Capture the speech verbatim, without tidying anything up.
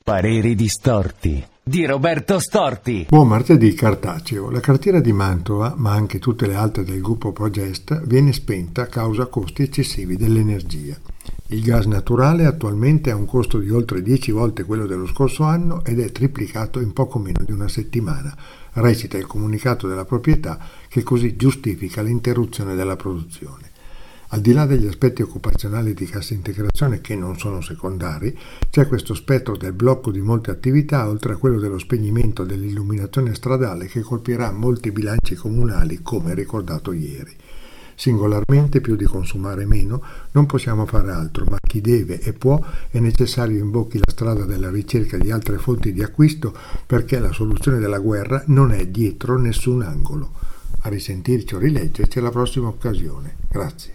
Pareri distorti di Roberto Storti. Buon martedì cartaceo. La cartiera di Mantova, ma anche tutte le altre del gruppo Progesta, viene spenta a causa costi eccessivi dell'energia. Il gas naturale attualmente ha un costo di oltre dieci volte quello dello scorso anno ed è triplicato in poco meno di una settimana, recita il comunicato della proprietà che così giustifica l'interruzione della produzione. Al di là degli aspetti occupazionali di cassa integrazione, che non sono secondari, c'è questo spettro del blocco di molte attività, oltre a quello dello spegnimento dell'illuminazione stradale che colpirà molti bilanci comunali, come ricordato ieri. Singolarmente, più di consumare meno, non possiamo fare altro, ma chi deve e può è necessario imbocchi la strada della ricerca di altre fonti di acquisto, perché la soluzione della guerra non è dietro nessun angolo. A risentirci o rileggerci alla prossima occasione. Grazie.